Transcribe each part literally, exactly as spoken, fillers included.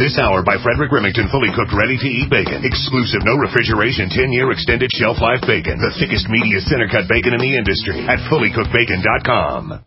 This hour by Frederick Remington, fully cooked, ready-to-eat bacon. Exclusive, no refrigeration, ten-year extended shelf life bacon. The thickest, meatiest, center-cut bacon in the industry at fully cooked bacon dot com.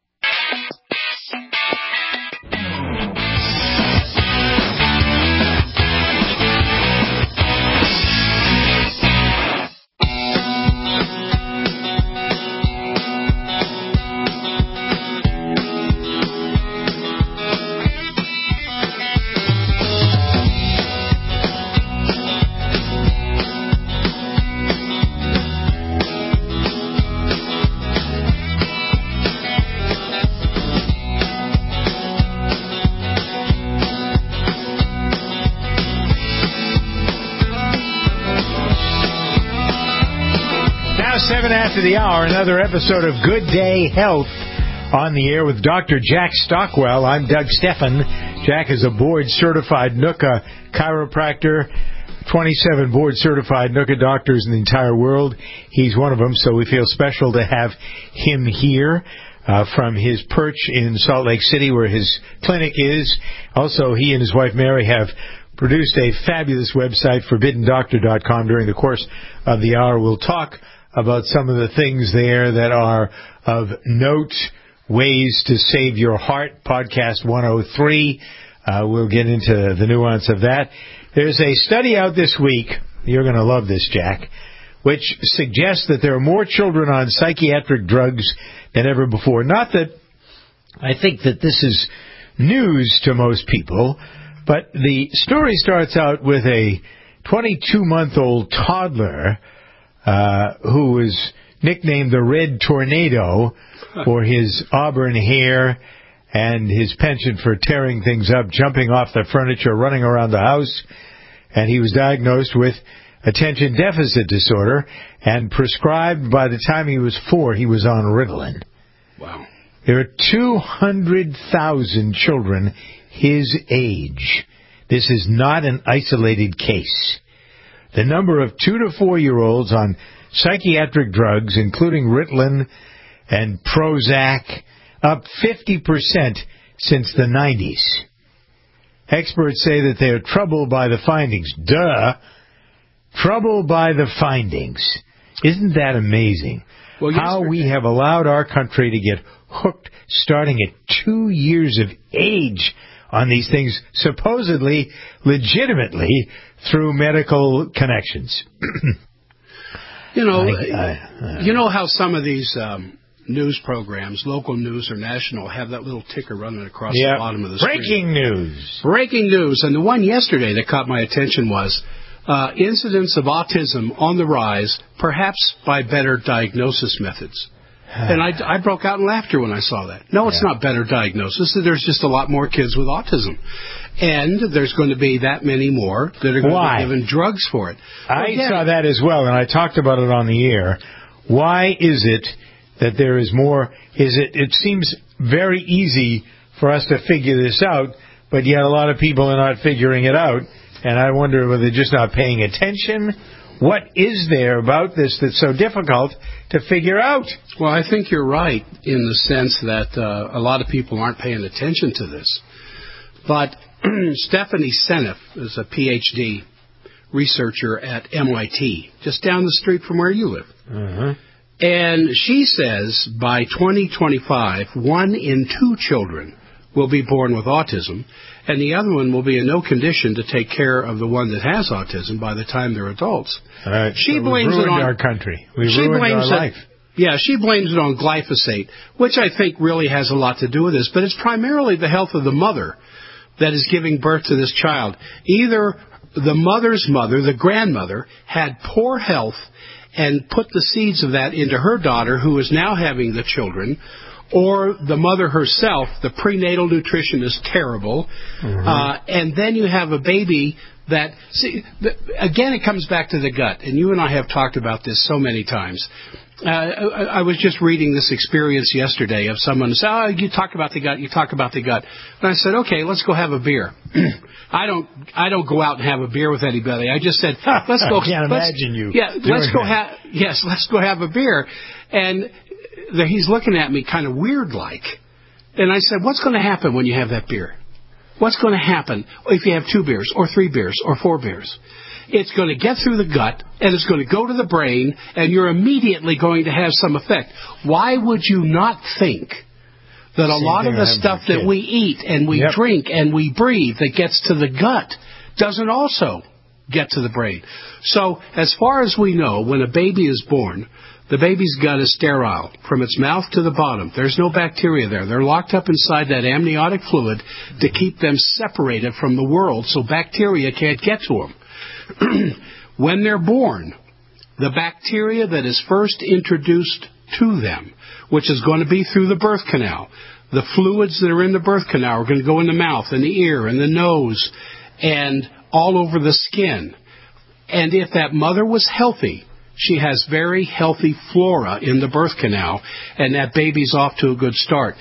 Seven after the hour, another episode of Good Day Health on the air with Doctor Jack Stockwell. I'm Doug Steffen. Jack is a board-certified N U C A chiropractor, twenty-seven board-certified N U C A doctors in the entire world. He's one of them, so we feel special to have him here uh, from his perch in Salt Lake City where his clinic is. Also, he and his wife Mary have produced a fabulous website, forbidden doctor dot com. During the course of the hour, we'll talk about some of the things there that are of note, ways to save your heart, podcast one oh three. Uh, we'll get into the nuance of that. There's a study out this week, you're going to love this, Jack, which suggests that there are more children on psychiatric drugs than ever before. Not that I think that this is news to most people, but the story starts out with a twenty-two-month-old toddler Uh, who was nicknamed the Red Tornado for his auburn hair and his penchant for tearing things up, jumping off the furniture, running around the house. And he was diagnosed with attention deficit disorder and prescribed by the time he was four, he was on Ritalin. Wow. There are two hundred thousand children his age. This is not an isolated case. The number of two to four-year-olds on psychiatric drugs, including Ritalin and Prozac, up fifty percent since the nineties. Experts say that they are troubled by the findings. Duh! Troubled by the findings. Isn't that amazing? Well, how we have allowed our country to get hooked starting at two years of age on these things, supposedly, legitimately, through medical connections. you know, I, I, I, you know how some of these um, news programs, local news or national, have that little ticker running across yep. the bottom of the screen. Breaking news. Breaking news. And the one yesterday that caught my attention was uh, incidence of autism on the rise, perhaps by better diagnosis methods. And I, I broke out in laughter when I saw that. No, it's yeah. not better diagnosis. There's just a lot more kids with autism. And there's going to be that many more that are going Why? to be given drugs for it. I well, saw that as well, and I talked about it on the air. Why is it that there is more? Is it? It seems very easy for us to figure this out, but yet a lot of people are not figuring it out. And I wonder whether they're just not paying attention. What is there about this that's so difficult to figure out? Well, I think you're right in the sense that uh, a lot of people aren't paying attention to this. But Stephanie Seneff is a P H D researcher at M I T, just down the street from where you live. Uh-huh. And she says by twenty twenty-five, one in two children will be born with autism, and the other one will be in no condition to take care of the one that has autism by the time they're adults. Uh, she so blames ruined it on our country. We she ruined blames our it, life. Yeah, she blames it on glyphosate, which I think really has a lot to do with this. But it's primarily the health of the mother that is giving birth to this child. Either the mother's mother, the grandmother, had poor health and put the seeds of that into her daughter, who is now having the children, or the mother herself, the prenatal nutrition is terrible, mm-hmm. uh, and then you have a baby that, see, the, again, it comes back to the gut, and you and I have talked about this so many times. Uh, I, I was just reading this experience yesterday of someone who said, oh, you talk about the gut, you talk about the gut. And I said, okay, let's go have a beer. I don't I don't go out and have a beer with anybody. I just said, let's go. I can't let's, imagine you. Yeah, let's go have, yes, let's go have a beer. And he's looking at me kind of weird like. And I said, what's going to happen when you have that beer? what's going to happen if you have two beers or three beers or four beers? It's going to get through the gut, and it's going to go to the brain, and you're immediately going to have some effect. Why would you not think that a Same lot of the stuff that we eat and we yep. drink and we breathe that gets to the gut doesn't also get to the brain? So as far as we know, when a baby is born, the baby's gut is sterile from its mouth to the bottom. There's no bacteria there. They're locked up inside that amniotic fluid to keep them separated from the world so bacteria can't get to them. When they're born, the bacteria that is first introduced to them, which is going to be through the birth canal, the fluids that are in the birth canal are going to go in the mouth and the ear and the nose and all over the skin. And if that mother was healthy, she has very healthy flora in the birth canal, and that baby's off to a good start.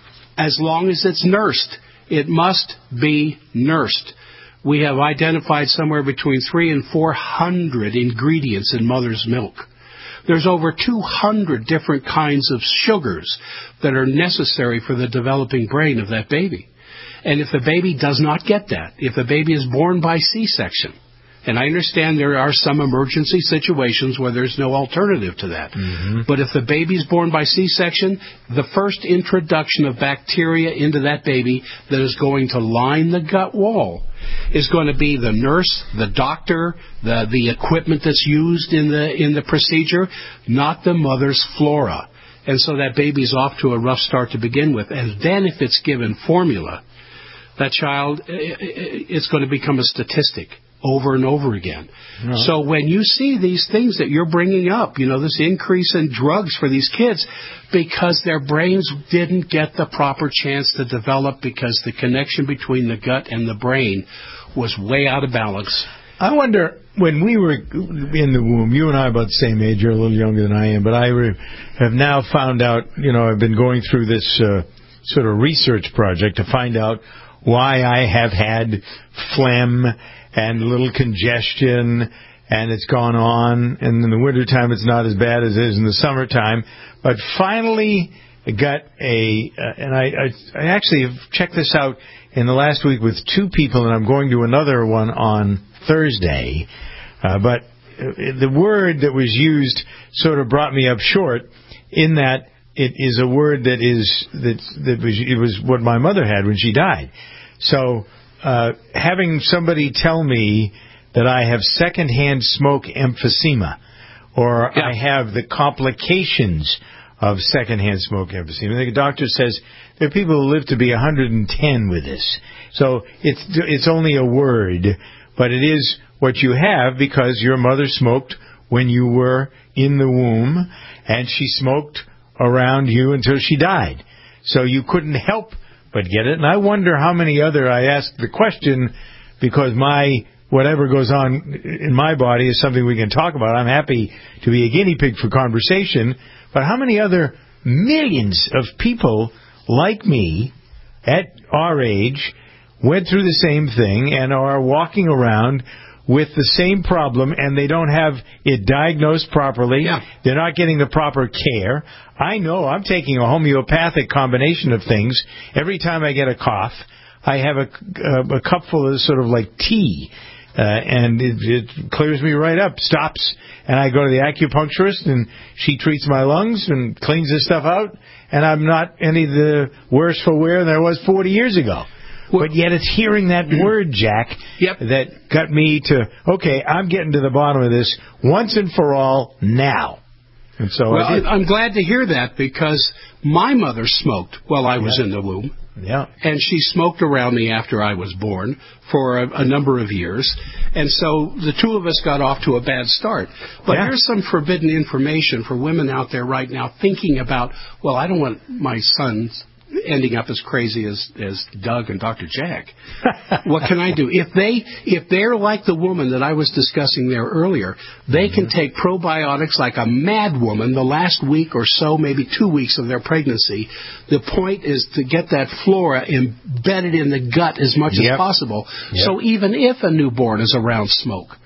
As long as it's nursed, it must be nursed. We have identified somewhere between three and four hundred ingredients in mother's milk. There's over two hundred different kinds of sugars that are necessary for the developing brain of that baby. And if the baby does not get that, if the baby is born by C-section, and I understand there are some emergency situations where there's no alternative to that. Mm-hmm. But if the baby's born by C-section, the first introduction of bacteria into that baby that is going to line the gut wall is going to be the nurse, the doctor, the, the equipment that's used in the, in the procedure, not the mother's flora. And so that baby's off to a rough start to begin with. And then if it's given formula, that child, it's going to become a statistic over and over again. No. So when you see these things that you're bringing up, you know, this increase in drugs for these kids, because their brains didn't get the proper chance to develop because the connection between the gut and the brain was way out of balance. I wonder, when we were in the womb, you and I are about the same age, you're a little younger than I am, but I re- have now found out, you know, I've been going through this uh, sort of research project to find out why I have had phlegm and a little congestion, and it's gone on, and in the wintertime it's not as bad as it is in the summertime. But finally got a, uh, and I, I, I actually have checked this out in the last week with two people, and I'm going to another one on Thursday. Uh, but the word that was used sort of brought me up short in that it is a word that is, that, that was, it was what my mother had when she died. So, Uh, having somebody tell me that I have secondhand smoke emphysema, or yeah. I have the complications of secondhand smoke emphysema. The doctor says there are people who live to be one hundred ten with this. So it's it's only a word, but it is what you have because your mother smoked when you were in the womb, and she smoked around you until she died. So you couldn't help but get it. And I wonder how many other, I ask the question because my, whatever goes on in my body is something we can talk about. I'm happy to be a guinea pig for conversation. But how many other millions of people like me at our age went through the same thing and are walking around with the same problem, and they don't have it diagnosed properly. Yeah. They're not getting the proper care. I know I'm taking a homeopathic combination of things. Every time I get a cough, I have a, a, a cupful of sort of like tea, uh, and it, it clears me right up, stops, and I go to the acupuncturist, and she treats my lungs and cleans this stuff out, and I'm not any the worse for wear than I was forty years ago. But yet it's hearing that word, Jack, yep. that got me to, okay, I'm getting to the bottom of this once and for all now. And so well, I did. I'm glad to hear that because my mother smoked while I was yeah. in the womb. Yeah. And she smoked around me after I was born for a, a number of years. And so the two of us got off to a bad start. But yeah. here's some forbidden information for women out there right now thinking about, well, I don't want my sons ending up as crazy as, as Doug and Doctor Jack. What can I do? If they if they're like the woman that I was discussing there earlier, they mm-hmm. can take probiotics like a mad woman the last week or so, maybe two weeks of their pregnancy. The point is to get that flora embedded in the gut as much yep. as possible. Yep. So even if a newborn is around smoke,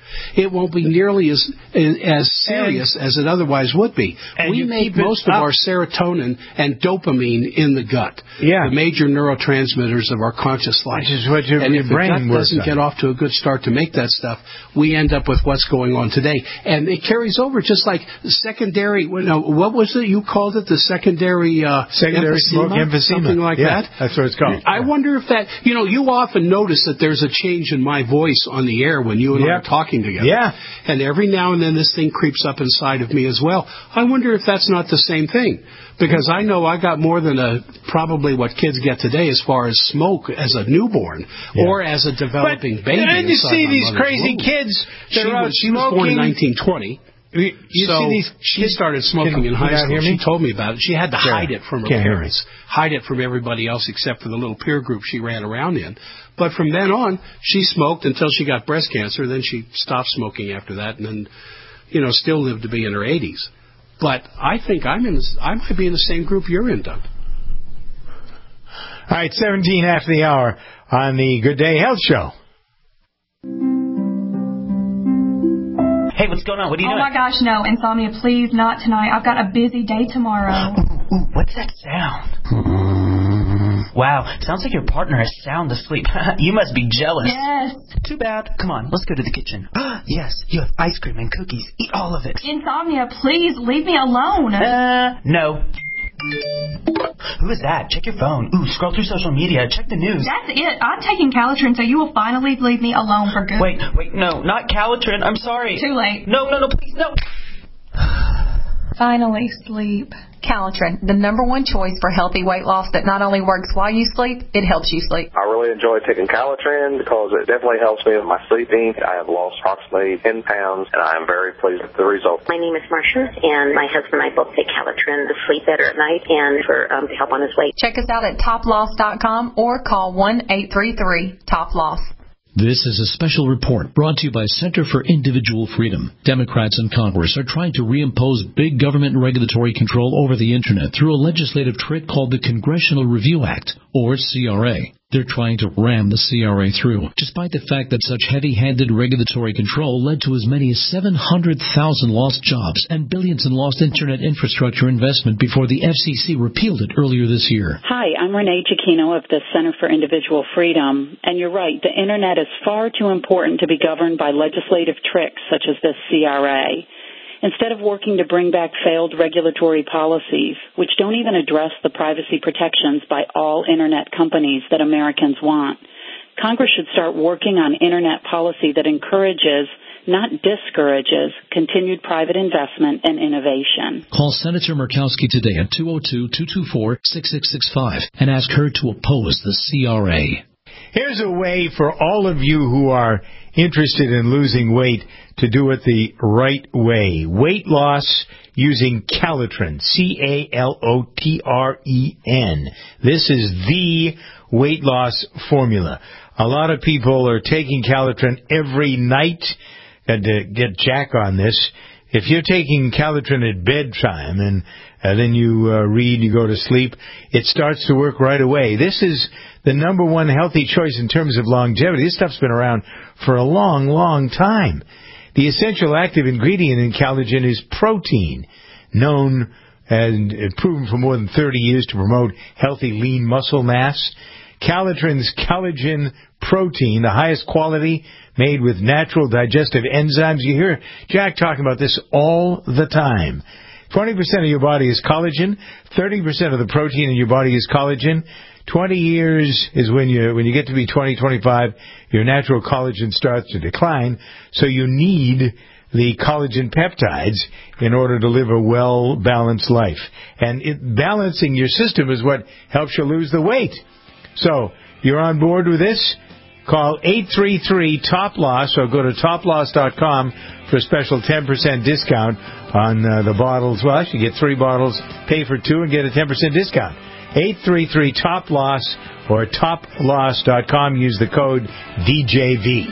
it won't be nearly as as serious and, as it otherwise would be. We make most of our serotonin and dopamine in the gut, yeah. the major neurotransmitters of our conscious life. Which is what your, and your if brain the gut doesn't on. get off to a good start to make that stuff, we end up with what's going on today. And it carries over just like secondary, what was it you called it, the secondary, uh, secondary emphysema? smoke emphysema. Something like yeah, that? That's what it's called. I yeah. wonder if that, you know, you often notice that there's a change in my voice on the air when you and yep. I are talking together. Yeah. And every now and then this thing creeps up inside of me as well. I wonder if that's not the same thing. Because I know I got more than a, probably what kids get today as far as smoke as a newborn yeah. or as a developing but, baby. And you see these crazy womb. kids. She was, she was born in nineteen twenty. You, you so see these she started smoking can, in high school. She told me about it. She had to yeah. hide it from her Can't parents, hide it from everybody else except for the little peer group she ran around in. But from then on, she smoked until she got breast cancer. Then she stopped smoking after that, and then, you know, still lived to be in her eighties. But I think I'm in. I might be in the same group you're in, Doug. All right, seventeen after the hour on the Good Day Health Show. Hey, what's going on? What are you oh doing? Oh, my gosh, no. Insomnia, please, not tonight. I've got a busy day tomorrow. Ooh, ooh, what's that sound? Wow, sounds like your partner is sound asleep. You must be jealous. Yes. Too bad. Come on, let's go to the kitchen. Yes, you have ice cream and cookies. Eat all of it. Insomnia, please, leave me alone. Uh, no. Who is that? Check your phone. Ooh, scroll through social media. Check the news. That's it. I'm taking Calitrin, so you will finally leave me alone for good. Wait, wait, no, not Calitrin. I'm sorry. Too late. No, no, no, please, no. Finally, sleep. Calitrin, the number one choice for healthy weight loss that not only works while you sleep, it helps you sleep. I really enjoy taking Calitrin because it definitely helps me with my sleeping. I have lost approximately ten pounds, and I am very pleased with the results. My name is Marcia, and my husband and I both take Calitrin to sleep better at night and for um, to help on his weight. Check us out at top loss dot com or call one eight three three top loss. This is a special report brought to you by Center for Individual Freedom. Democrats in Congress are trying to reimpose big government regulatory control over the Internet through a legislative trick called the Congressional Review Act, or C R A. They're trying to ram the C R A through, despite the fact that such heavy-handed regulatory control led to as many as seven hundred thousand lost jobs and billions in lost Internet infrastructure investment before the F C C repealed it earlier this year. Hi, I'm Renee Giacchino of the Center for Individual Freedom, and you're right, the Internet is far too important to be governed by legislative tricks such as this C R A. Instead of working to bring back failed regulatory policies, which don't even address the privacy protections by all Internet companies that Americans want, Congress should start working on Internet policy that encourages, not discourages, continued private investment and innovation. Call Senator Murkowski today at two oh two, two two four, six six six five and ask her to oppose the C R A. Here's a way for all of you who are interested in losing weight to do it the right way. Weight loss using Calitrin, C A L O T R E N. This is the weight loss formula. A lot of people are taking Calitrin every night. Got to get Jack on this. If you're taking Calitrin at bedtime and uh, then you uh, read, you go to sleep, it starts to work right away. This is the number one healthy choice in terms of longevity. This stuff's been around for a long, long time. The essential active ingredient in collagen is protein, known and proven for more than thirty years to promote healthy, lean muscle mass. Calitrin's collagen protein, the highest quality, made with natural digestive enzymes. You hear Jack talking about this all the time. twenty percent of your body is collagen. thirty percent of the protein in your body is collagen. twenty years is when you when you get to be twenty, twenty-five, your natural collagen starts to decline. So you need the collagen peptides in order to live a well-balanced life. And it, balancing your system is what helps you lose the weight. So you're on board with this? Call eight three three, T O P loss or go to top loss dot com for a special ten percent discount on uh, the bottles. Well, actually, you get three bottles, pay for two, and get a ten percent discount. eight three three, T O P loss or top loss dot com. Use the code D J V.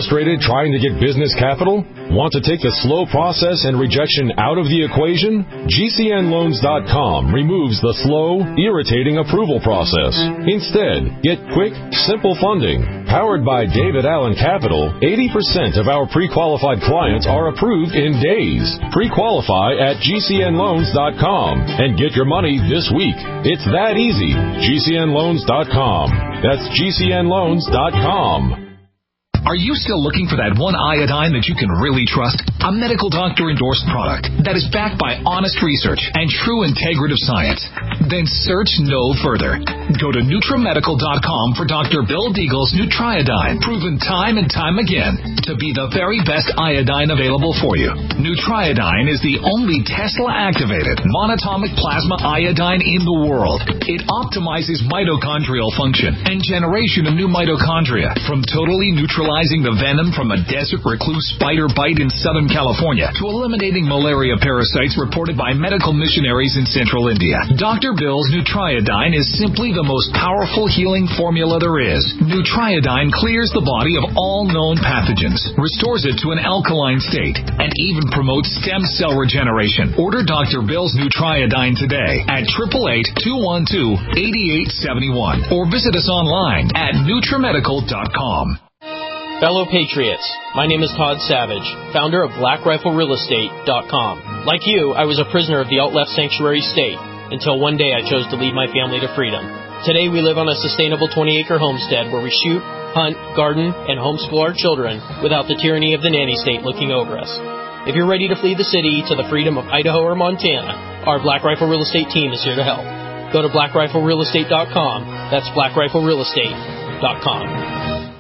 Frustrated trying to get business capital? Want to take the slow process and rejection out of the equation? G C N loans dot com removes the slow, irritating approval process. Instead, get quick, simple funding. Powered by David Allen Capital, eighty percent of our pre-qualified clients are approved in days. Pre-qualify at G C N loans dot com and get your money this week. It's that easy. G C N loans dot com. That's G C N loans dot com. Are you still looking for that one iodine that you can really trust? A medical doctor-endorsed product that is backed by honest research and true integrative science? Then search no further. Go to Nutramedical dot com for Doctor Bill Deagle's Nutriodine, proven time and time again to be the very best iodine available for you. Nutriodine is the only Tesla-activated monatomic plasma iodine in the world. It optimizes mitochondrial function and generation of new mitochondria from totally neutralizing the venom from a desert recluse spider bite in Southern California to eliminating malaria parasites reported by medical missionaries in central India. Doctor Bill's Nutriodine is simply the most powerful healing formula there is. Nutriodine clears the body of all known pathogens, restores it to an alkaline state, and even promotes stem cell regeneration. Order Doctor Bill's Nutriodine today at eight eight eight, two one two, eight eight seven one or visit us online at Nutramedical dot com. Fellow Patriots, my name is Todd Savage, founder of Black Rifle Real Estate dot com. Like you, I was a prisoner of the alt-left sanctuary state until one day I chose to lead my family to freedom. Today we live on a sustainable twenty-acre homestead where we shoot, hunt, garden, and homeschool our children without the tyranny of the nanny state looking over us. If you're ready to flee the city to the freedom of Idaho or Montana, our Black Rifle Real Estate team is here to help. Go to Black Rifle Real Estate dot com. That's Black Rifle Real Estate dot com.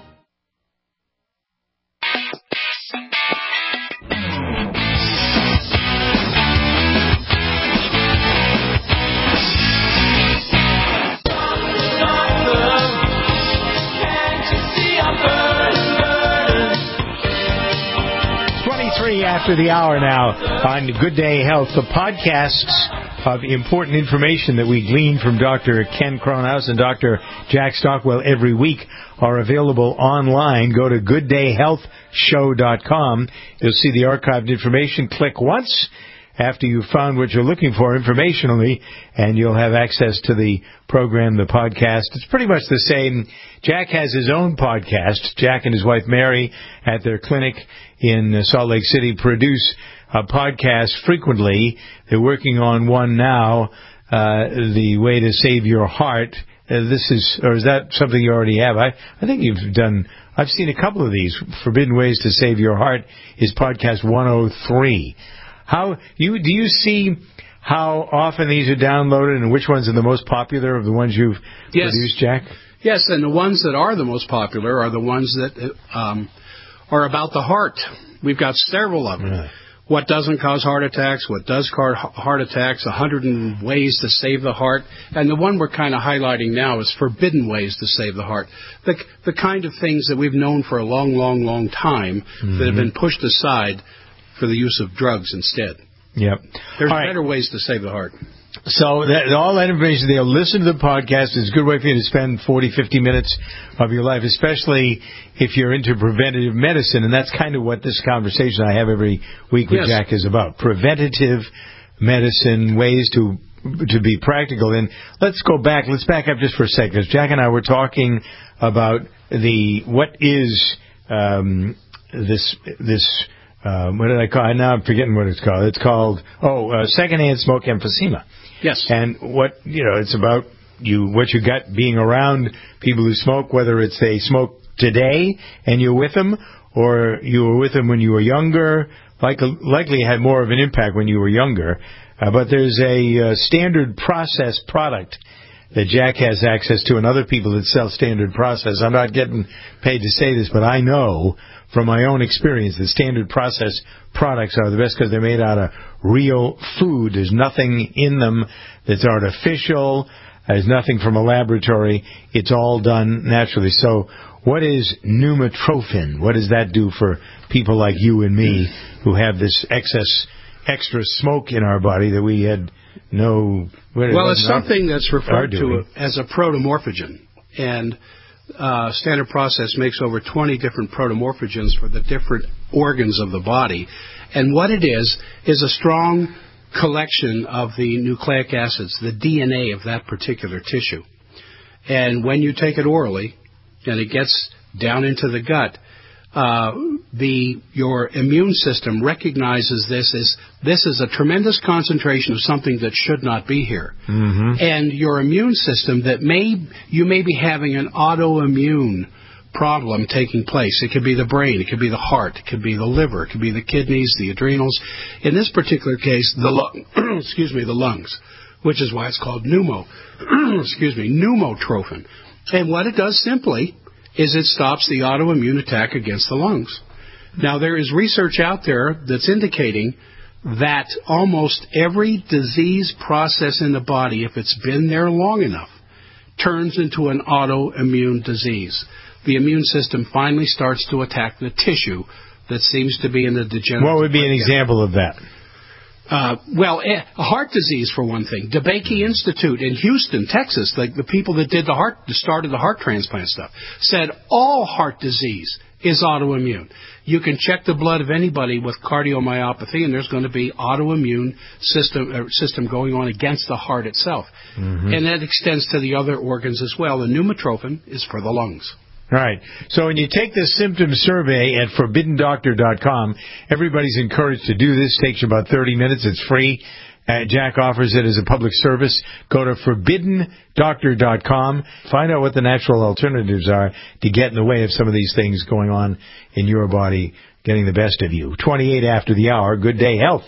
After the hour now on Good Day Health, the podcasts of important information that we glean from Doctor Ken Cronhaus and Doctor Jack Stockwell every week are available online. Go to good day health show dot com. You'll see the archived information. Click once after you've found what you're looking for informationally, and you'll have access to the program, the podcast. It's pretty much the same. Jack has his own podcast. Jack and his wife Mary at their clinic in Salt Lake City produce a podcast frequently. They're working on one now, uh, The Way to Save Your Heart. Uh, this is, or is that something you already have? I, I think you've done, I've seen a couple of these. Forbidden Ways to Save Your Heart is podcast one oh three. How, you, do you see how often these are downloaded and which ones are the most popular of the ones you've yes. produced, Jack? Yes, and the ones that are the most popular are the ones that um, are about the heart. We've got several of them. Really? What doesn't cause heart attacks, what does cause heart attacks, one hundred ways to save the heart. And the one we're kind of highlighting now is forbidden ways to save the heart. The, the kind of things that we've known for a long, long, long time mm-hmm. that have been pushed aside for the use of drugs instead. Yep. There's all better right. ways to save the heart. So that, all that information, they'll listen to the podcast. It's a good way for you to spend forty, fifty minutes of your life, especially if you're into preventative medicine. And that's kind of what this conversation I have every week with yes. Jack is about. Preventative medicine, ways to to be practical. And let's go back. Let's back up just for a second. Because Jack and I were talking about the what is um, this this. Um, what did I call it? Now I'm forgetting what it's called. It's called, oh, uh, secondhand smoke emphysema. Yes. And what, you know, it's about you, what you got being around people who smoke, whether it's they smoke today and you're with them, or you were with them when you were younger. Like, likely had more of an impact when you were younger. Uh, but there's a uh, standard process product that Jack has access to and other people that sell standard process. I'm not getting paid to say this, but I know from my own experience that standard process products are the best because they're made out of real food. There's nothing in them that's artificial. There's nothing from a laboratory. It's all done naturally. So what is pneumotrophin? What does that do for people like you and me who have this excess, extra smoke in our body that we had no... Well, it's something that's referred to as a protomorphogen. And uh, standard process makes over twenty different protomorphogens for the different organs of the body. And what it is, is a strong collection of the nucleic acids, the D N A of that particular tissue. And when you take it orally, and it gets down into the gut, uh, the your immune system recognizes this as this is a tremendous concentration of something that should not be here. Mm-hmm. And your immune system that may you may be having an autoimmune problem taking place. It could be the brain, it could be the heart, it could be the liver, it could be the kidneys, the adrenals. In this particular case, the lung, excuse me, the lungs, which is why it's called pneumo, excuse me, pneumotrophin. And what it does simply is it stops the autoimmune attack against the lungs. Now, there is research out there that's indicating that almost every disease process in the body, if it's been there long enough, turns into an autoimmune disease. The immune system finally starts to attack the tissue that seems to be in the degenerative. What would be an example of that? Uh, well, a heart disease, for one thing. DeBakey Institute in Houston, Texas, like the people that did the heart, started the heart transplant stuff, said all heart disease is autoimmune. You can check the blood of anybody with cardiomyopathy, and there's going to be autoimmune system uh, system going on against the heart itself. Mm-hmm. And that extends to the other organs as well. The pneumotrophin is for the lungs. Right. So when you take the symptom survey at forbidden doctor dot com, everybody's encouraged to do this. It takes you about thirty minutes. It's free. Uh, Jack offers it as a public service. Go to forbidden doctor dot com. Find out what the natural alternatives are to get in the way of some of these things going on in your body, getting the best of you. twenty-eight after the hour. Good Day Health.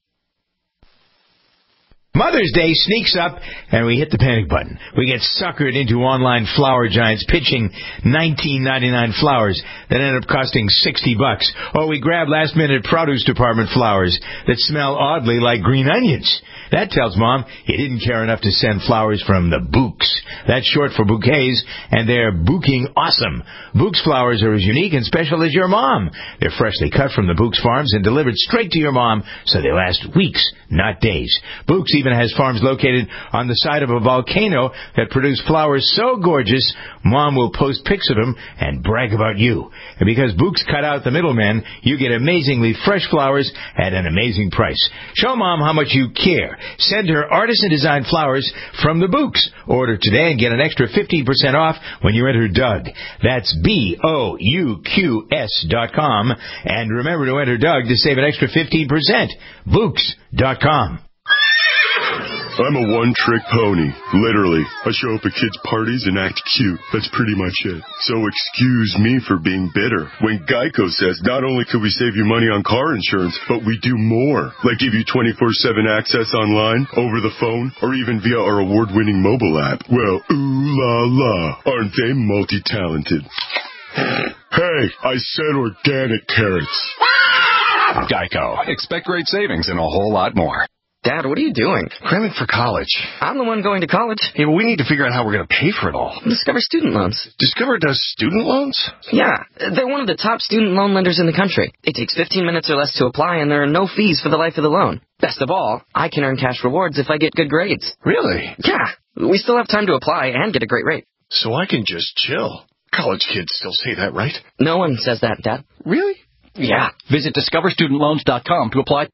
Mother's Day sneaks up, and we hit the panic button. We get suckered into online flower giants pitching nineteen ninety-nine flowers that end up costing sixty bucks. Or we grab last-minute produce department flowers that smell oddly like green onions. That tells Mom he didn't care enough to send flowers from the Bouqs. That's short for bouquets, and they're bouquing awesome. Bouqs flowers are as unique and special as your mom. They're freshly cut from the Bouqs farms and delivered straight to your mom, so they last weeks, not days. Bouqs even has farms located on the side of a volcano that produce flowers so gorgeous, Mom will post pics of them and brag about you. And because Bouqs cut out the middlemen, you get amazingly fresh flowers at an amazing price. Show Mom how much you care. Send her artisan-designed flowers from the Bouqs. Order today and get an extra fifteen percent off when you enter Doug. That's B O U Q S dot com. And remember to enter Doug to save an extra fifteen percent. Bouqs dot com. I'm a one-trick pony, literally. I show up at kids' parties and act cute. That's pretty much it. So excuse me for being bitter when Geico says not only could we save you money on car insurance, but we do more, like give you twenty-four seven access online, over the phone, or even via our award-winning mobile app. Well, ooh la la, aren't they multi-talented? Hey, I said organic carrots. Geico. Expect great savings and a whole lot more. Dad, what are you doing? Cramming for college. I'm the one going to college. Yeah, but we need to figure out how we're going to pay for it all. Discover Student Loans. Discover does student loans? Yeah, they're one of the top student loan lenders in the country. It takes fifteen minutes or less to apply, and there are no fees for the life of the loan. Best of all, I can earn cash rewards if I get good grades. Really? Yeah, we still have time to apply and get a great rate. So I can just chill. College kids still say that, right? No one says that, Dad. Really? Yeah. Visit discover student loans dot com to apply.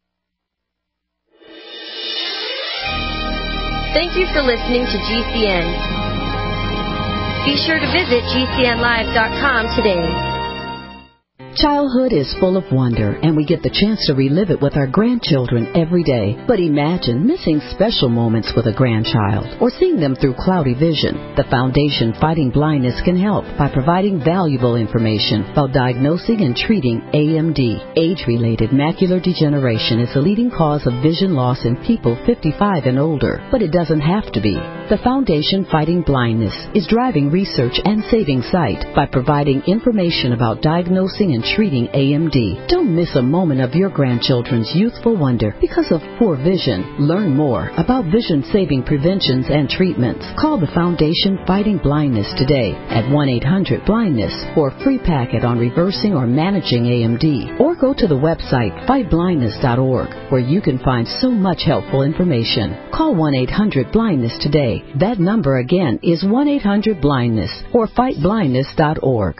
Thank you for listening to G C N. Be sure to visit G C N live dot com today. Childhood is full of wonder, and we get the chance to relive it with our grandchildren every day. But imagine missing special moments with a grandchild or seeing them through cloudy vision. The Foundation Fighting Blindness can help by providing valuable information about diagnosing and treating A M D. Age-related macular degeneration is the leading cause of vision loss in people fifty-five and older, but it doesn't have to be. The Foundation Fighting Blindness is driving research and saving sight by providing information about diagnosing and treating A M D. Don't miss a moment of your grandchildren's youthful wonder because of poor vision. Learn more about vision-saving preventions and treatments. Call the Foundation Fighting Blindness today at one eight hundred blindness for a free packet on reversing or managing A M D. Or go to the website fight blindness dot org where you can find so much helpful information. Call one eight hundred blindness today today. That number again is one eight hundred blindness or fight blindness dot org.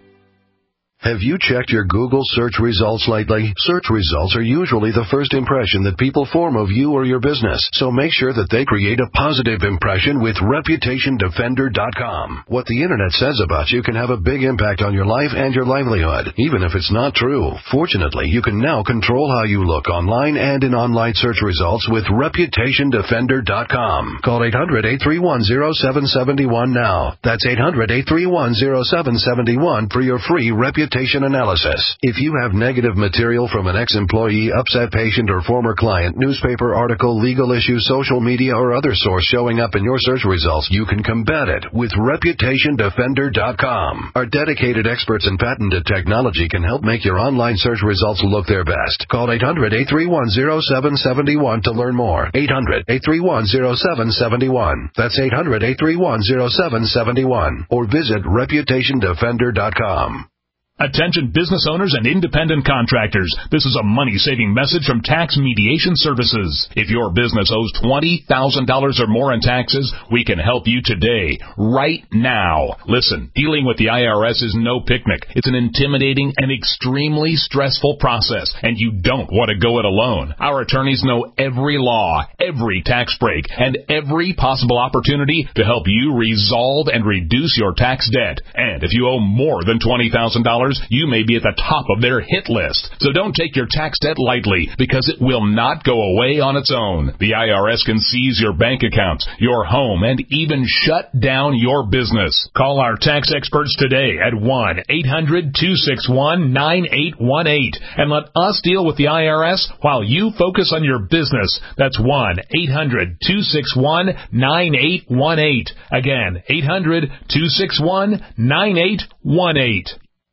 Have you checked your Google search results lately? Search results are usually the first impression that people form of you or your business, so make sure that they create a positive impression with reputation defender dot com. What the Internet says about you can have a big impact on your life and your livelihood, even if it's not true. Fortunately, you can now control how you look online and in online search results with reputation defender dot com. Call eight hundred, eight three one, zero seven seven one now. That's eight hundred, eight three one, zero seven seven one for your free reputation analysis. If you have negative material from an ex-employee, upset patient, or former client, newspaper article, legal issue, social media, or other source showing up in your search results, you can combat it with reputation defender dot com. Our dedicated experts in patented technology can help make your online search results look their best. Call eight hundred, eight three one, zero seven seven one to learn more. eight hundred, eight three one, zero seven seven one. That's eight hundred, eight three one, zero seven seven one. Or visit reputation defender dot com. Attention business owners and independent contractors. This is a money-saving message from Tax Mediation Services. If your business owes twenty thousand dollars or more in taxes, we can help you today, right now. Listen, dealing with the I R S is no picnic. It's an intimidating and extremely stressful process, and you don't want to go it alone. Our attorneys know every law, every tax break, and every possible opportunity to help you resolve and reduce your tax debt. And if you owe more than twenty thousand dollars, you may be at the top of their hit list. So don't take your tax debt lightly, because it will not go away on its own. The I R S can seize your bank accounts, your home, and even shut down your business. Call our tax experts today at one eight hundred, two six one, nine eight one eight and let us deal with the I R S while you focus on your business. That's one eight hundred, two six one, nine eight one eight. Again, eight hundred, two six one, nine eight one eight.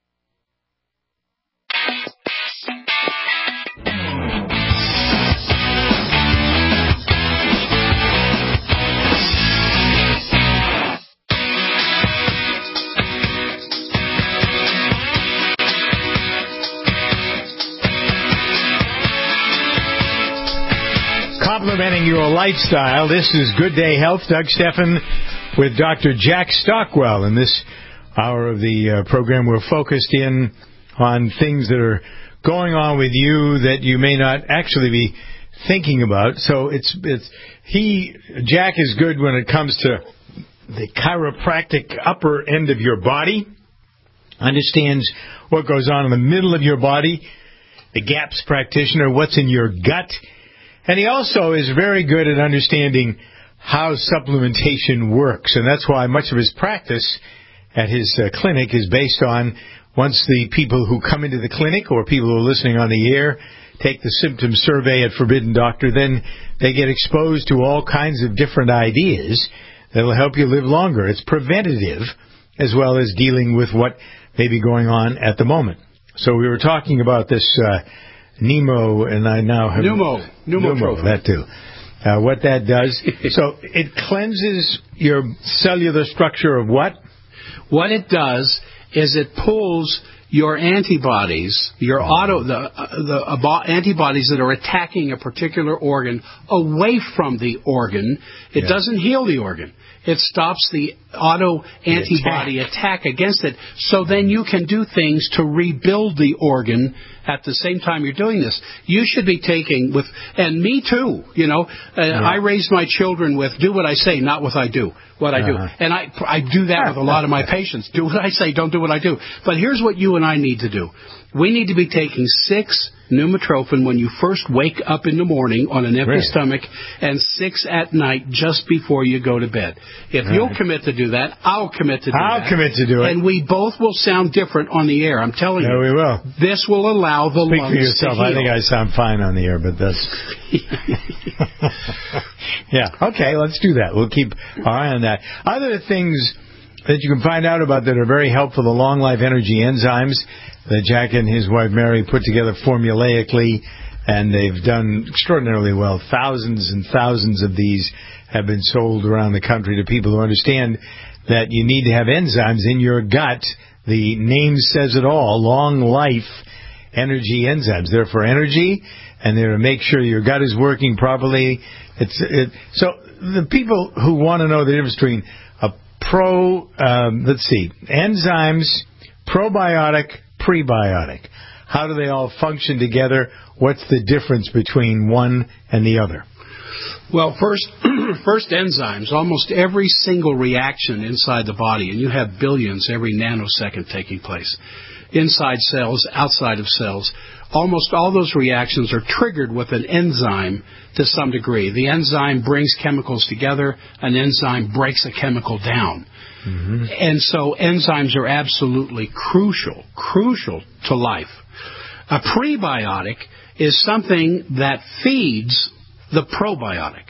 Complementing your lifestyle, this is Good Day Health. Doug Steffen with Doctor Jack Stockwell. In this hour of the uh, program, we're focused in on things that are going on with you that you may not actually be thinking about. So it's it's he Jack is good when it comes to the chiropractic upper end of your body. Understands what goes on in the middle of your body. The GAPS practitioner, what's in your gut. And he also is very good at understanding how supplementation works. And that's why much of his practice at his uh, clinic is based on once the people who come into the clinic or people who are listening on the air take the symptom survey at Forbidden Doctor, then they get exposed to all kinds of different ideas that will help you live longer. It's preventative as well as dealing with what may be going on at the moment. So we were talking about this uh, Nemo, and I now have... Pneumo. Pneumo, that too. Uh, what that does. So it cleanses your cellular structure of what? What it does is it pulls your antibodies, your auto, the, uh, the uh, antibodies that are attacking a particular organ away from the organ. It yeah. doesn't heal the organ. It stops the auto antibody attack. attack against it. So then you can do things to rebuild the organ at the same time you're doing this. You should be taking with, and me too, you know, uh, yeah. I raise my children with do what I say, not what I do, what I uh-huh. do. And I, I do that with a lot of my patients. Do what I say, don't do what I do. But here's what you and I need to do. We need to be taking six pneumotrophin when you first wake up in the morning on an empty really? stomach and six at night just before you go to bed. If right. you'll commit to do that, I'll commit to do I'll that. I'll commit to do it. And we both will sound different on the air. I'm telling yeah, you. we will. This will allow the Speak lungs for yourself. to heal. I think I sound fine on the air, but that's... yeah, okay, let's do that. We'll keep our eye on that. Other things that you can find out about that are very helpful, the Long Life Energy enzymes that Jack and his wife Mary put together formulaically, and they've done extraordinarily well. Thousands and thousands of these have been sold around the country to people who understand that you need to have enzymes in your gut. The name says it all, Long Life Energy enzymes. They're for energy, and they're to make sure your gut is working properly. It's it, so the people who want to know the difference between a pro, um, let's see, enzymes, probiotic, prebiotic. How do they all function together? What's the difference between one and the other? Well, first, first enzymes, almost every single reaction inside the body, and you have billions every nanosecond taking place, inside cells, outside of cells, almost all those reactions are triggered with an enzyme to some degree. The enzyme brings chemicals together. An enzyme breaks a chemical down. Mm-hmm. And so enzymes are absolutely crucial, crucial to life. A prebiotic is something that feeds the probiotic.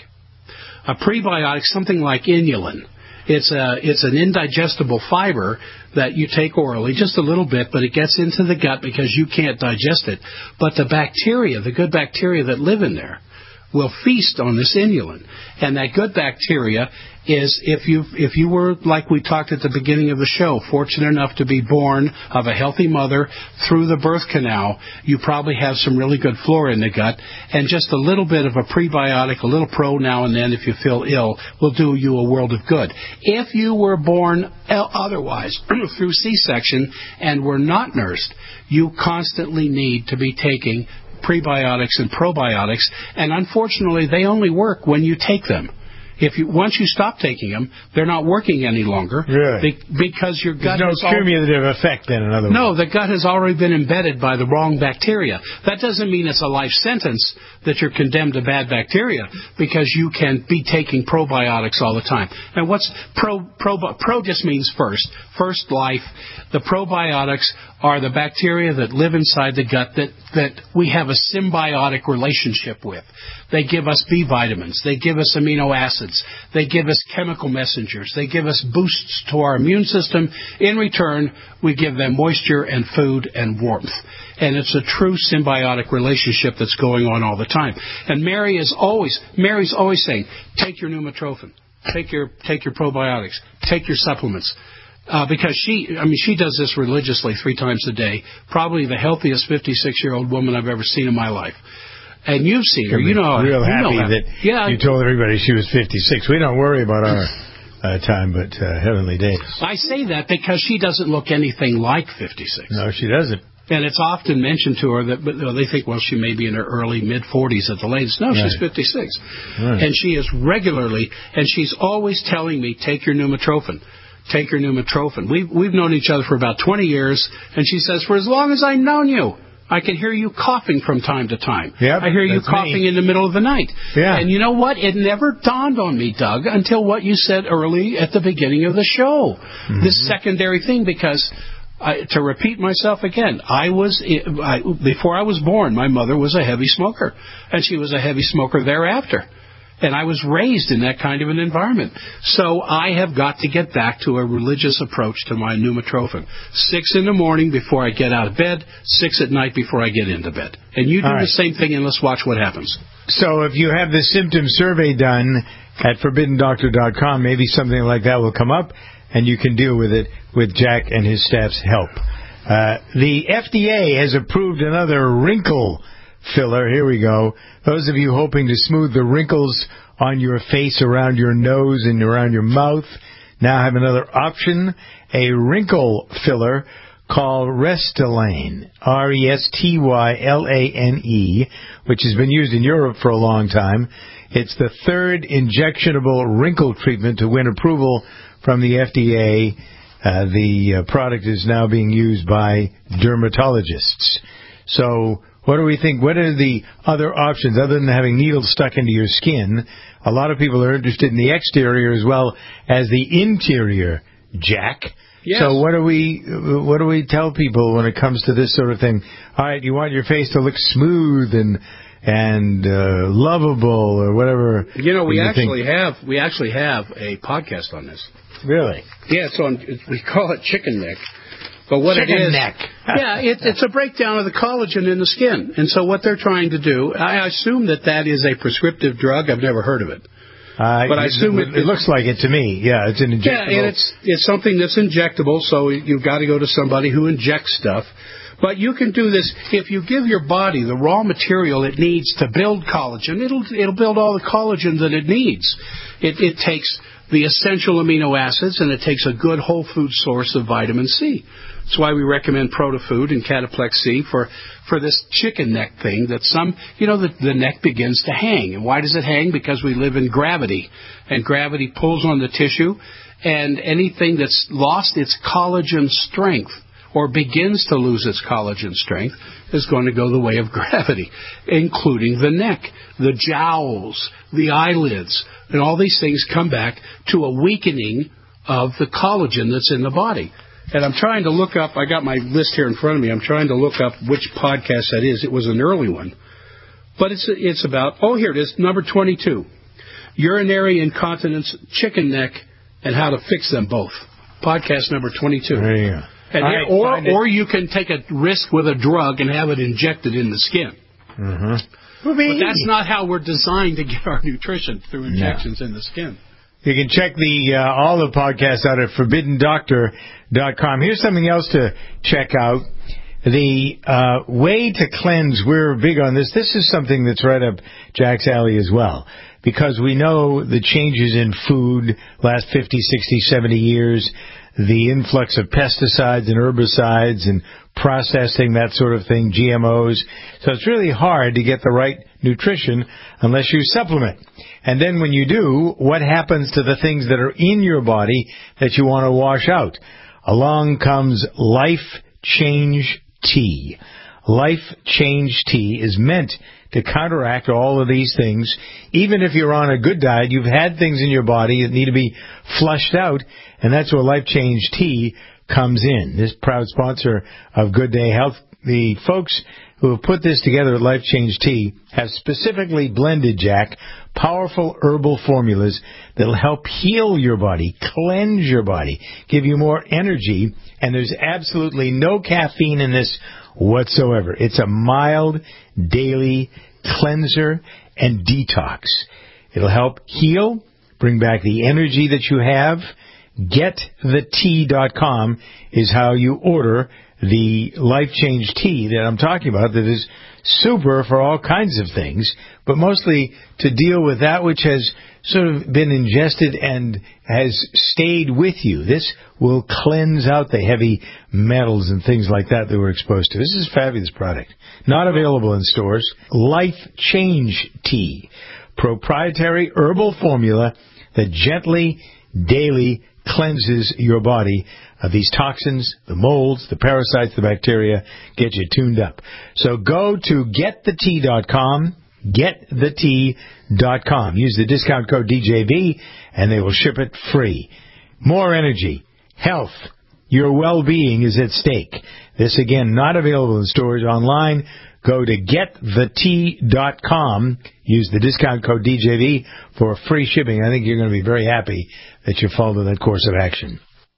A prebiotic, something like inulin. It's a it's an indigestible fiber that you take orally, just a little bit, but it gets into the gut because you can't digest it. But the bacteria, the good bacteria that live in there, will feast on this inulin. And that good bacteria is, if you if you were, like we talked at the beginning of the show, fortunate enough to be born of a healthy mother through the birth canal, you probably have some really good flora in the gut, and just a little bit of a prebiotic, a little pro now and then if you feel ill, will do you a world of good. If you were born otherwise, through C-section, and were not nursed, you constantly need to be taking prebiotics and probiotics, and unfortunately they only work when you take them. If you once you stop taking them, they're not working any longer. Really? Be, because your gut There's no has cumulative al- effect then, in other words. No, the gut has already been embedded by the wrong bacteria. That doesn't mean it's a life sentence that you're condemned to bad bacteria, because you can be taking probiotics all the time. And what's pro, pro, pro just means first. First life. The probiotics are the bacteria that live inside the gut that, that we have a symbiotic relationship with. They give us B vitamins. They give us amino acids. They give us chemical messengers. They give us boosts to our immune system. In return, we give them moisture and food and warmth. And it's a true symbiotic relationship that's going on all the time. And Mary is always, Mary's always saying, take your pneumotrophin, take your, take your probiotics, take your supplements. Uh, because she, I mean, she does this religiously three times a day. Probably the healthiest fifty-six-year-old woman I've ever seen in my life. And you've seen her. You know, real you happy know that yeah, you told everybody she was fifty-six. We don't worry about our uh, time, but uh, heavenly days. I say that because she doesn't look anything like fifty-six. No, she doesn't. And it's often mentioned to her that but, you know, they think, well, she may be in her early, mid-forties at the latest. No, right. She's fifty-six. Right. And she is regularly, and she's always telling me, take your pneumotrophin. Take your pneumotrophin. We've, we've known each other for about twenty years, and she says, for as long as I've known you, I can hear you coughing from time to time. Yep, I hear you coughing me. in the middle of the night. Yeah. And you know what? It never dawned on me, Doug, until what you said early at the beginning of the show. Mm-hmm. This secondary thing, because I, to repeat myself again, I was I, before I was born, my mother was a heavy smoker, and she was a heavy smoker thereafter. And I was raised in that kind of an environment. So I have got to get back to a religious approach to my pneumotrophin. Six in the morning before I get out of bed, six at night before I get into bed. And you do All right. the same thing, and let's watch what happens. So if you have the symptom survey done at forbidden doctor dot com, maybe something like that will come up, and you can deal with it with Jack and his staff's help. Uh, the F D A has approved another wrinkle filler. Here we go. Those of you hoping to smooth the wrinkles on your face, around your nose, and around your mouth now have another option, a wrinkle filler called Restylane, R E S T Y L A N E, which has been used in Europe for a long time. It's the third injectionable wrinkle treatment to win approval from the F D A. Uh, the uh, product is now being used by dermatologists. So what do we think? What are the other options other than having needles stuck into your skin? A lot of people are interested in the exterior as well as the interior, Jack. Yes. So what do we what do we tell people when it comes to this sort of thing? All right, you want your face to look smooth and and uh, lovable or whatever. You know, we you actually think? have we actually have a podcast on this. Really? Yeah, it's on. We call it Chicken Neck. But what Chicken it is, neck. yeah, it, it's a breakdown of the collagen in the skin. And so what they're trying to do, I assume that that is a prescriptive drug. I've never heard of it. Uh, but I assume it, it, it looks like it to me. Yeah, it's an injectable. Yeah, and it's it's something that's injectable, so you've got to go to somebody who injects stuff. But you can do this if you give your body the raw material it needs to build collagen. It'll it'll build all the collagen that it needs. It, it takes the essential amino acids, and it takes a good whole food source of vitamin C. That's why we recommend Protofood and Cataplex C for, for this chicken neck thing that some, you know, the, the neck begins to hang. And why does it hang? Because we live in gravity, and gravity pulls on the tissue, and anything that's lost its collagen strength or begins to lose its collagen strength is going to go the way of gravity, including the neck, the jowls, the eyelids, and all these things come back to a weakening of the collagen that's in the body. And I'm trying to look up, I got my list here in front of me, I'm trying to look up which podcast that is. It was an early one. But it's it's about, oh, here it is, number twenty-two, urinary incontinence, chicken neck, and how to fix them both. Podcast number twenty-two. There you go. And here, or, or you can take a risk with a drug and have it injected in the skin. Mm-hmm. But that's not how we're designed to get our nutrition, through injections yeah. in the skin. You can check the uh, all the podcasts out at forbidden doctor dot com. Here's something else to check out. The uh, way to cleanse, we're big on this. This is something that's right up Jack's alley as well, because we know the changes in food last fifty, sixty, seventy years, the influx of pesticides and herbicides and processing, that sort of thing, G M Os. So it's really hard to get the right nutrition unless you supplement. And then when you do, what happens to the things that are in your body that you want to wash out? Along comes Life Change Tea. Life Change Tea is meant to counteract all of these things. Even if you're on a good diet, you've had things in your body that need to be flushed out, and that's where Life Change Tea comes in. This proud sponsor of Good Day Health, the folks who have put this together at Life Change Tea have specifically blended, Jack, powerful herbal formulas that will help heal your body, cleanse your body, give you more energy, and there's absolutely no caffeine in this whatsoever. It's a mild daily cleanser and detox. It'll help heal, bring back the energy that you have. get the tea dot com is how you order the Life Change Tea that I'm talking about, that is super for all kinds of things, but mostly to deal with that which has sort of been ingested and has stayed with you. This will cleanse out the heavy metals and things like that that we're exposed to. This is a fabulous product. Not available in stores. Life Change Tea. Proprietary herbal formula that gently, daily cleanses your body of these toxins, the molds, the parasites, the bacteria, get you tuned up. So go to get the tea dot com, get the tea dot com. Use the discount code D J V, and they will ship it free. More energy, health, your well-being is at stake. This, again, not available in stores, online. Go to get the tea dot com. Use the discount code D J V for free shipping. I think you're going to be very happy that you followed that course of action.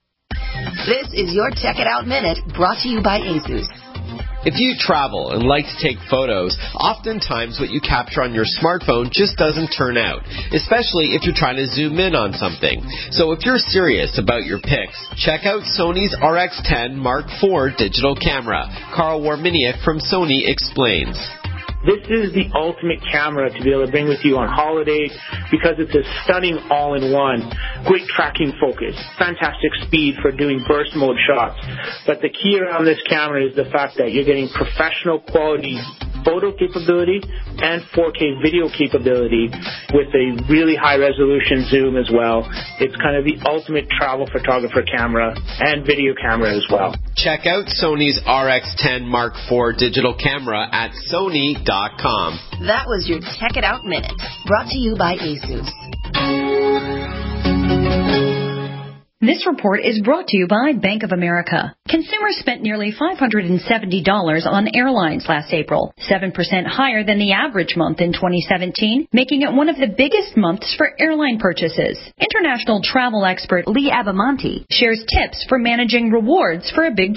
This is your Check It Out Minute, brought to you by ASUS. If you travel and like to take photos, oftentimes what you capture on your smartphone just doesn't turn out, especially if you're trying to zoom in on something. So if you're serious about your pics, check out Sony's R X ten Mark four digital camera. Carl Warminiak from Sony explains. This is the ultimate camera to be able to bring with you on holiday because it's a stunning all-in-one. Great tracking focus, fantastic speed for doing burst mode shots. But the key around this camera is the fact that you're getting professional quality photo capability and four K video capability with a really high-resolution zoom as well. It's kind of the ultimate travel photographer camera and video camera as well. Check out Sony's R X ten Mark four digital camera at sony dot com. That was your Check It Out Minute, brought to you by ASUS. This report is brought to you by Bank of America. Consumers spent nearly five hundred seventy dollars on airlines last April, seven percent higher than the average month in twenty seventeen, making it one of the biggest months for airline purchases. International travel expert Lee Abamonte shares tips for managing rewards for a big trip.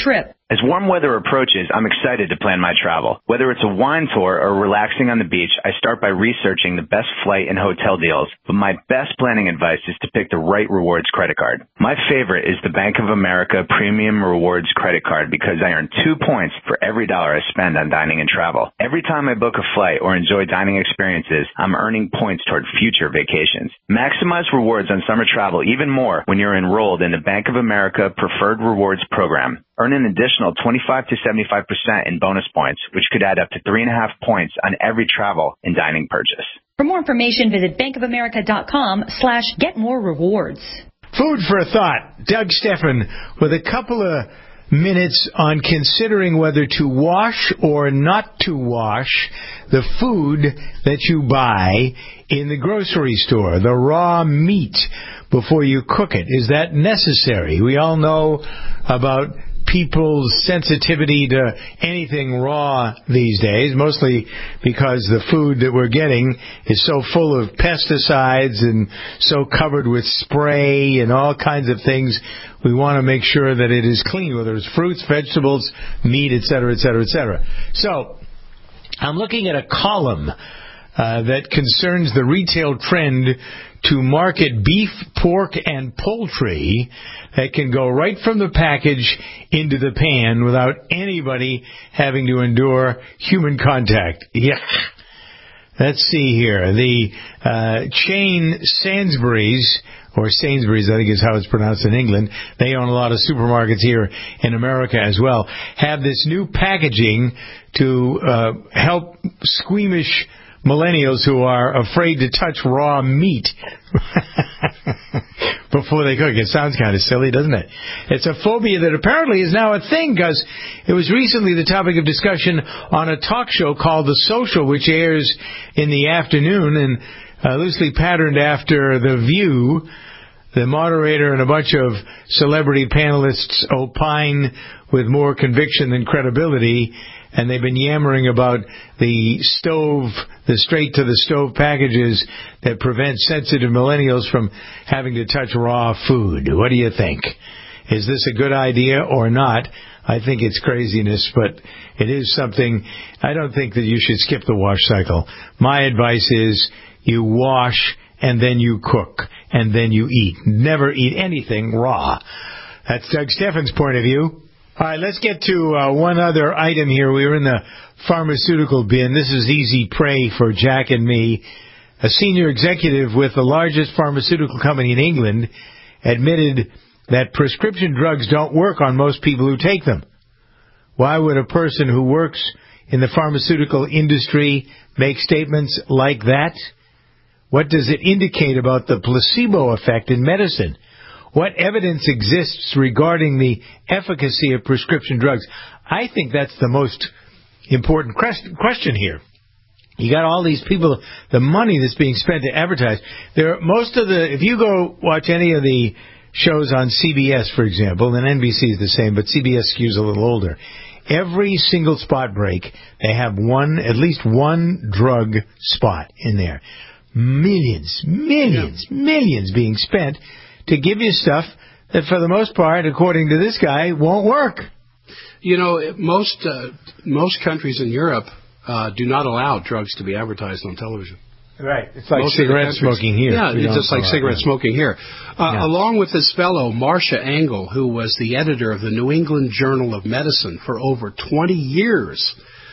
As warm weather approaches, I'm excited to plan my travel. Whether it's a wine tour or relaxing on the beach, I start by researching the best flight and hotel deals. But my best planning advice is to pick the right rewards credit card. My favorite is the Bank of America Premium Rewards credit card because I earn two points for every dollar I spend on dining and travel. Every time I book a flight or enjoy dining experiences, I'm earning points toward future vacations. Maximize rewards on summer travel even more when you're enrolled in the Bank of America Preferred Rewards program. Earn an additional twenty-five to seventy-five percent in bonus points, which could add up to three and a half points on every travel and dining purchase. For more information, visit bankofamerica.com slash get more rewards. Food for thought. Doug Stephan with a couple of minutes on considering whether to wash or not to wash the food that you buy in the grocery store, the raw meat, before you cook it. Is that necessary? We all know about people's sensitivity to anything raw these days, mostly because the food that we're getting is so full of pesticides and so covered with spray and all kinds of things. We want to make sure that it is clean, whether it's fruits, vegetables, meat, et cetera, et cetera, et cetera. So I'm looking at a column uh, that concerns the retail trend to market beef, pork, and poultry that can go right from the package into the pan without anybody having to endure human contact. Yeah. Let's see here. The uh, chain Sainsbury's, or Sainsbury's, I think is how it's pronounced in England. They own a lot of supermarkets here in America as well. Have this new packaging to uh, help squeamish millennials who are afraid to touch raw meat before they cook. It sounds kind of silly, doesn't it? It's a phobia that apparently is now a thing, because it was recently the topic of discussion on a talk show called The Social, which airs in the afternoon and uh, loosely patterned after The View. The moderator and a bunch of celebrity panelists opine with more conviction than credibility, and they've been yammering about the stove, the straight-to-the-stove packages that prevent sensitive millennials from having to touch raw food. What do you think? Is this a good idea or not? I think it's craziness, but it is something. I don't think that you should skip the wash cycle. My advice is you wash and then you cook and then you eat. Never eat anything raw. That's Doug Stephan's point of view. All right, let's get to uh, one other item here. We were in the pharmaceutical bin. This is easy prey for Jack and me. A senior executive with the largest pharmaceutical company in England admitted that prescription drugs don't work on most people who take them. Why would a person who works in the pharmaceutical industry make statements like that? What does it indicate about the placebo effect in medicine? What evidence exists regarding the efficacy of prescription drugs? I think that's the most important question here. You got all these people, the money that's being spent to advertise. There, are most of the, if you go watch any of the shows on C B S, for example, and N B C is the same, but C B S skews a little older. Every single spot break, they have one, at least one drug spot in there. Millions, millions, yeah. millions being spent to give you stuff that, for the most part, according to this guy, won't work. You know, most uh, most countries in Europe uh, do not allow drugs to be advertised on television. Right. It's like most cigarette smoking here. Yeah, it's just like cigarette yeah. smoking here. Uh, yeah. Along with this fellow, Marcia Engel, who was the editor of the New England Journal of Medicine for over twenty years,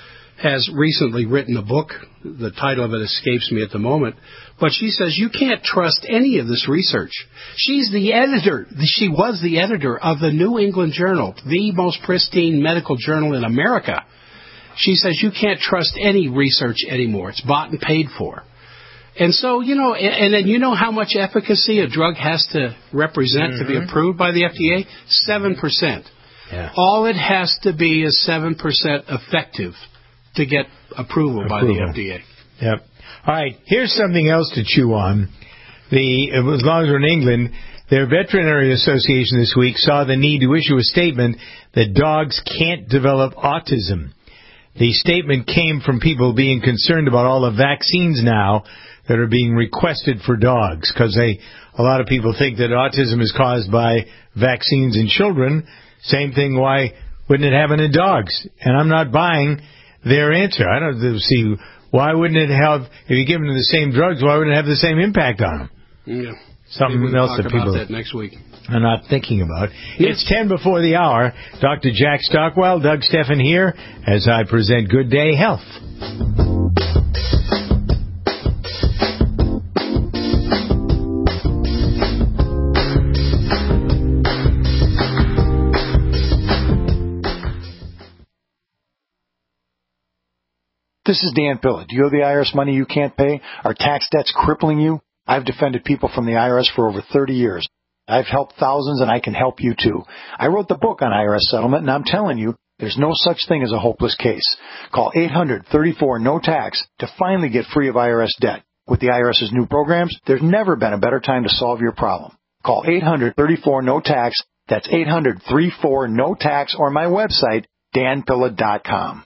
has recently written a book. The title of it escapes me at the moment. But she says you can't trust any of this research. She's the editor. She was the editor of the New England Journal, the most pristine medical journal in America. She says you can't trust any research anymore. It's bought and paid for. And so, you know, and, and then you know how much efficacy a drug has to represent mm-hmm. to be approved by the F D A? seven percent. Yeah. All it has to be is seven percent effective to get approval, approval by the F D A. Yep. All right, here's something else to chew on. The as long as we're in England, their veterinary association this week saw the need to issue a statement that dogs can't develop autism. The statement came from people being concerned about all the vaccines now that are being requested for dogs, because they a lot of people think that autism is caused by vaccines in children. Same thing why wouldn't it have in dogs? And I'm not buying their answer. I don't see why wouldn't it have, if you give them the same drugs, why wouldn't it have the same impact on them? Yeah. Something Maybe we'll else talk that people about that next week. are not thinking about. It's ten before the hour. Doctor Jack Stockwell, Doug Steffen here as I present Good Day Health. This is Dan Pilla. Do you owe the I R S money you can't pay? Are tax debts crippling you? I've defended people from the I R S for over thirty years. I've helped thousands, and I can help you too. I wrote the book on I R S settlement, and I'm telling you, there's no such thing as a hopeless case. Call eight hundred, thirty-four, no tax to finally get free of I R S debt. With the IRS's new programs, there's never been a better time to solve your problem. Call eight hundred, thirty-four, no tax. That's eight hundred, thirty-four, no tax, or my website, dan pilla dot com.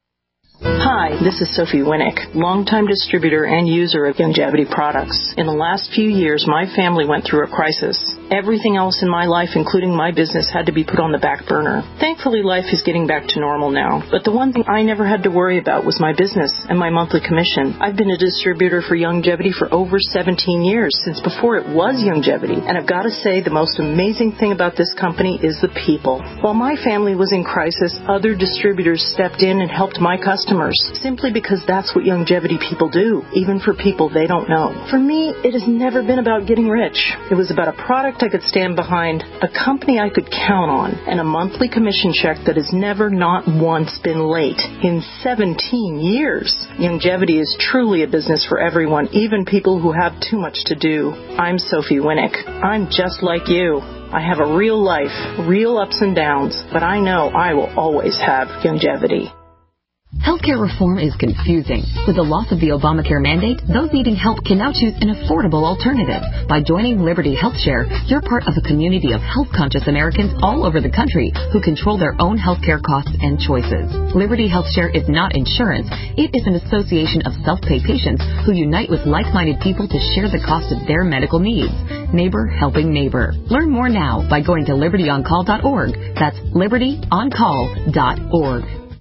Hi, this is Sophie Winnick, longtime distributor and user of Youngevity products. In the last few years, my family went through a crisis. Everything else in my life, including my business, had to be put on the back burner. Thankfully, life is getting back to normal now. But the one thing I never had to worry about was my business and my monthly commission. I've been a distributor for Youngevity for over seventeen years, since before it was Youngevity. And I've got to say, the most amazing thing about this company is the people. While my family was in crisis, other distributors stepped in and helped my customers, simply because that's what Youngevity people do, even for people they don't know. For me, it has never been about getting rich. It was about a product I could stand behind, a company I could count on, and a monthly commission check that has never not once been late in seventeen years. Youngevity is truly a business for everyone, even people who have too much to do. I'm Sophie Winnick. I'm just like you. I have a real life, real ups and downs, but I know I will always have Youngevity. Healthcare reform is confusing. With the loss of the Obamacare mandate, those needing help can now choose an affordable alternative. By joining Liberty HealthShare, you're part of a community of health-conscious Americans all over the country who control their own healthcare costs and choices. Liberty HealthShare is not insurance. It is an association of self-pay patients who unite with like-minded people to share the cost of their medical needs. Neighbor helping neighbor. Learn more now by going to liberty on call dot org. That's liberty on call dot org.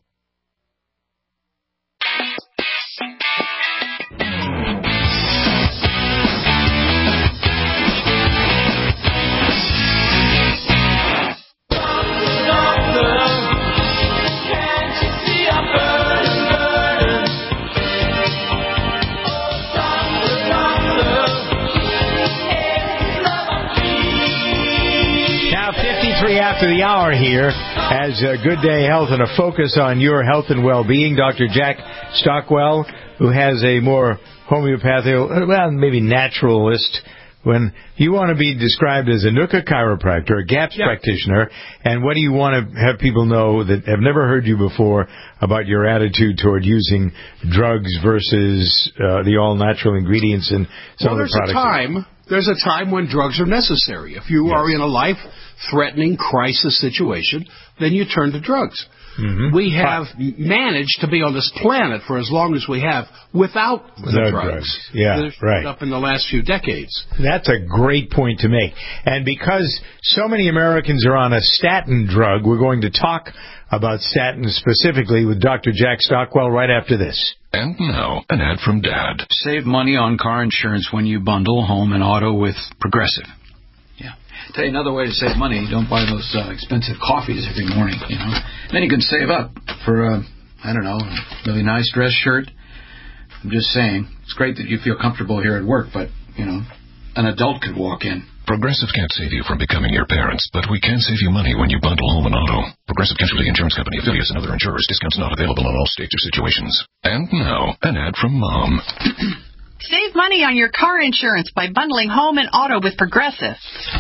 After the hour here, as a Good Day Health and a focus on your health and well-being, Doctor Jack Stockwell, who has a more homeopathic, well, maybe naturalist, when you want to be described as a N U C A chiropractor, a GAPS yeah. practitioner, and what do you want to have people know that have never heard you before about your attitude toward using drugs versus uh, the all-natural ingredients in some well, of the products? Well, there's a time. There's a time when drugs are necessary. If you yes. are in a life-threatening crisis situation, then you turn to drugs. Mm-hmm. We have but, managed to be on this planet for as long as we have without the drugs, drugs. Yeah, that have right. up in the last few decades. That's a great point to make. And because so many Americans are on a statin drug, we're going to talk about statins specifically with Doctor Jack Stockwell right after this. And now, an ad from Dad. Save money on car insurance when you bundle home and auto with Progressive. Yeah. Tell you another way to save money, don't buy those uh, expensive coffees every morning, you know. Then you can save up for, uh, I don't know, a really nice dress shirt. I'm just saying, it's great that you feel comfortable here at work, but, you know, an adult could walk in. Progressive can't save you from becoming your parents, but we can save you money when you bundle home and auto. Progressive Casualty Insurance Company, affiliates, and other insurers. Discounts not available in all states or situations. And now, an ad from Mom. Save money on your car insurance by bundling home and auto with Progressive.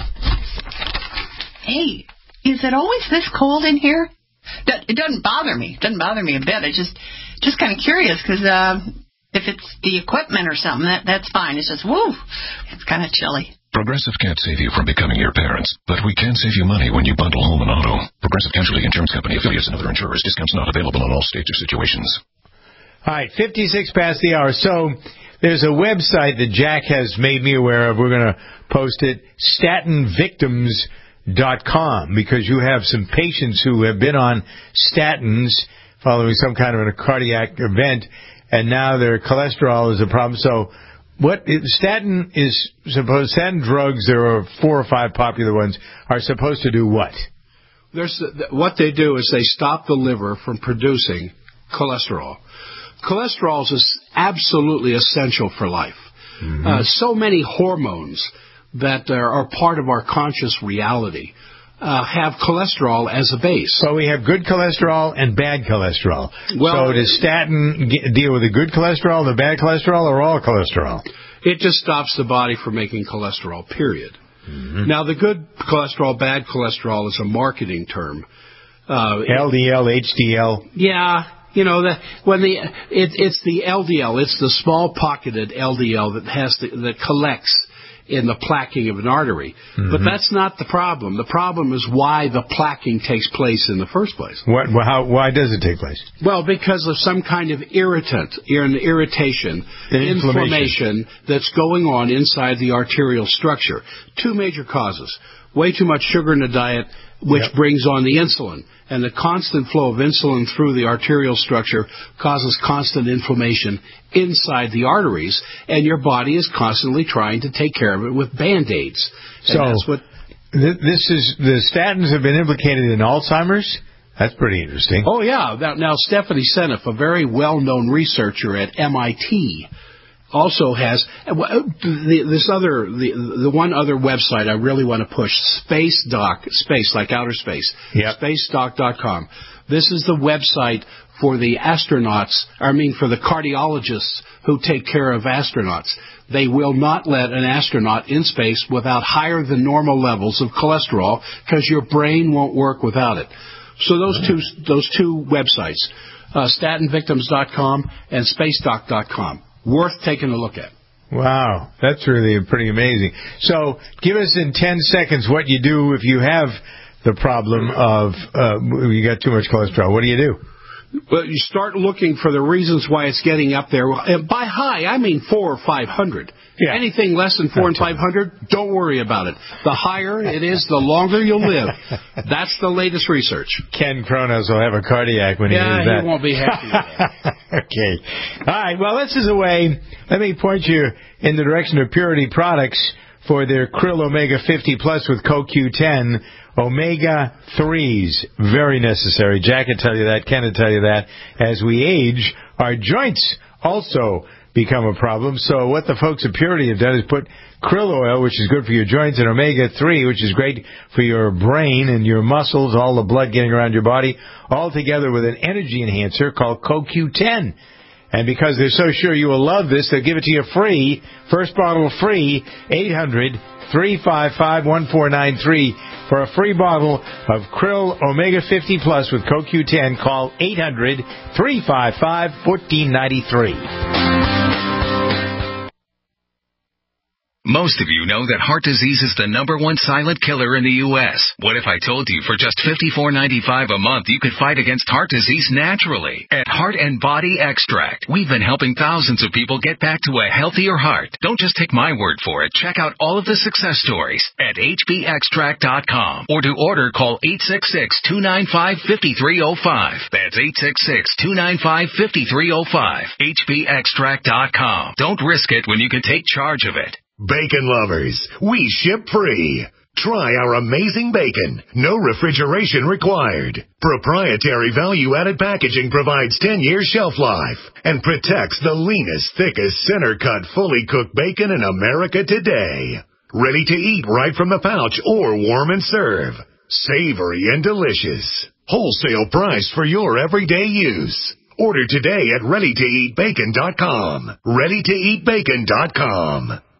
Hey, is it always this cold in here? It doesn't bother me. It doesn't bother me a bit. I just, just kind of curious because uh, if it's the equipment or something, that that's fine. It's just, woo, it's kind of chilly. Progressive can't save you from becoming your parents, but we can save you money when you bundle home and auto. Progressive Casualty Insurance Company, affiliates, and other insurers. Discounts not available in all states or situations. All right, fifty-six past the hour. So there's a website that Jack has made me aware of. We're going to post it, statin victims dot com, because you have some patients who have been on statins following some kind of a cardiac event, and now their cholesterol is a problem. So what statin is supposed, statin drugs, there are four or five popular ones, are supposed to do what? There's, what they do is they stop the liver from producing cholesterol. Cholesterol is absolutely essential for life. Mm-hmm. Uh, so many hormones that are, are part of our conscious reality uh, have cholesterol as a base. So we have good cholesterol and bad cholesterol. Well, so does statin get, deal with the good cholesterol, the bad cholesterol, or all cholesterol? It just stops the body from making cholesterol, period. Mm-hmm. Now, the good cholesterol, bad cholesterol is a marketing term. Uh, L D L, H D L. Yeah. You know, the, when the it, it's the L D L, it's the small pocketed L D L that has the, that collects in the plaquing of an artery. Mm-hmm. But that's not the problem. The problem is why the plaquing takes place in the first place. What? How? Why does it take place? Well, because of some kind of irritant, an irritation, inflammation that's going on inside the arterial structure. Two major causes. Way too much sugar in the diet, which yep. brings on the insulin. And the constant flow of insulin through the arterial structure causes constant inflammation inside the arteries, and your body is constantly trying to take care of it with Band-Aids. And so that's what th- this is the statins have been implicated in Alzheimer's? That's pretty interesting. Oh, yeah. Now, now Stephanie Seneff, a very well-known researcher at M I T, also has this other the the one other website I really want to push, Space Doc, space like outer space, yep. space doc dot com. This is the website for the astronauts, I mean for the cardiologists who take care of astronauts. They will not let an astronaut in space without higher than normal levels of cholesterol because your brain won't work without it. So those two those two websites, uh, statin victims dot com and space doc dot com. Worth taking a look at. Wow, that's really pretty amazing. So give us in ten seconds what you do if you have the problem of uh, you got too much cholesterol. What do you do? Well, you start looking for the reasons why it's getting up there. And by high, I mean four or five hundred. Yeah. Anything less than four and five hundred, don't worry about it. The higher it is, the longer you'll live. That's the latest research. Ken Kronos will have a cardiac when yeah, he hears that. Yeah, he won't be happy with that. Okay. All right. Well, this is a way. Let me point you in the direction of Purity Products for their Krill Omega fifty Plus with Co Q ten. Omega threes, very necessary. Jack can tell you that, Ken will tell you that. As we age, our joints also become a problem. So what the folks at Purity have done is put krill oil, which is good for your joints, and omega three, which is great for your brain and your muscles, all the blood getting around your body, all together with an energy enhancer called Co Q ten. And because they're so sure you will love this, they'll give it to you free. First bottle free, eight hundred, three five five, one four nine three. For a free bottle of Krill Omega fifty Plus with Co Q ten, call eight hundred, three five five, one four nine three. Most of you know that heart disease is the number one silent killer in the U S What if I told you for just fifty-four ninety-five a month you could fight against heart disease naturally? At Heart and Body Extract, we've been helping thousands of people get back to a healthier heart. Don't just take my word for it. Check out all of the success stories at H B extract dot com. Or to order, call eight six six, two nine five, five three zero five. That's eight six six, two nine five, five three zero five. H B extract dot com. Don't risk it when you can take charge of it. Bacon lovers, we ship free. Try our amazing bacon. No refrigeration required. Proprietary value-added packaging provides ten years shelf life and protects the leanest, thickest, center-cut, fully cooked bacon in America today. Ready to eat right from the pouch or warm and serve. Savory and delicious. Wholesale price for your everyday use. Order today at ready to eat bacon dot com. ready to eat bacon dot com.